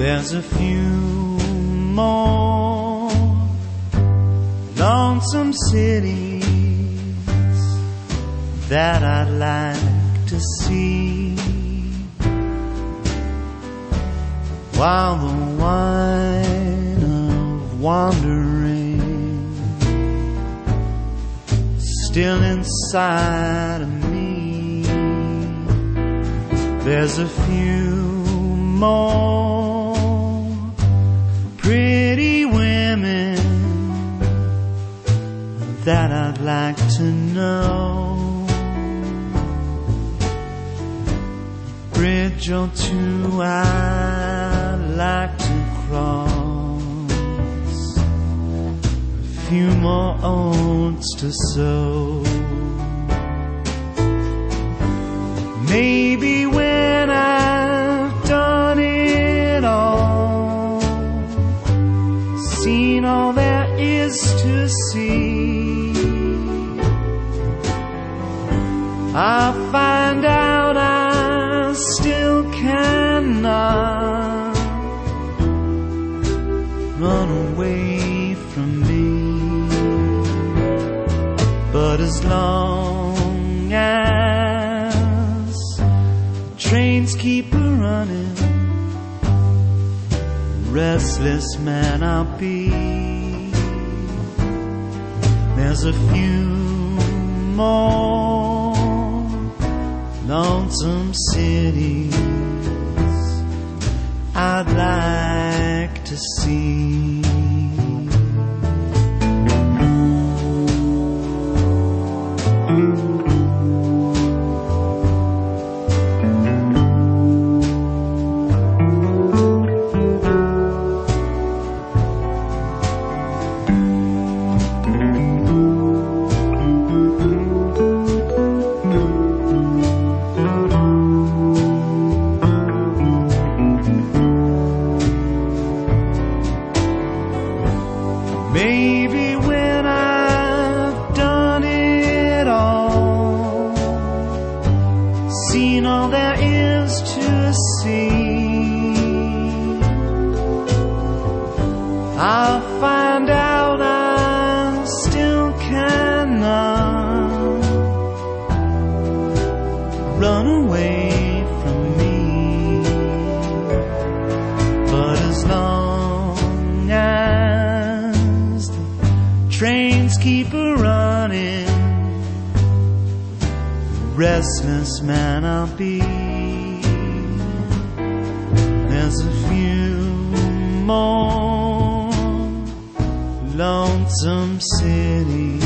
There's a few more lonesome cities that I'd like to see, while the wine of wandering still inside of me. There's a few more pretty women that I'd like to know, bridge or two I'd like to cross, a few more oats to sow. Maybe when I've done it all, seen all there is to see, I'll find out I still cannot run away from me. But as long as trains keep a-running, restless man I'll be. There's a few more lonesome cities I'd like to see. Maybe when I've done it all, seen all there is to see, I'll find out I still cannot run away from me. But as long as trains keep a-running, restless man I'll be. There's a few more lonesome cities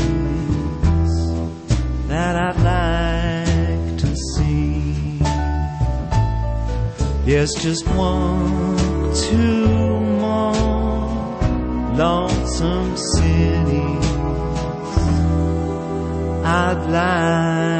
that I'd like to see. Yes, just one, two more lonesome cities I'd like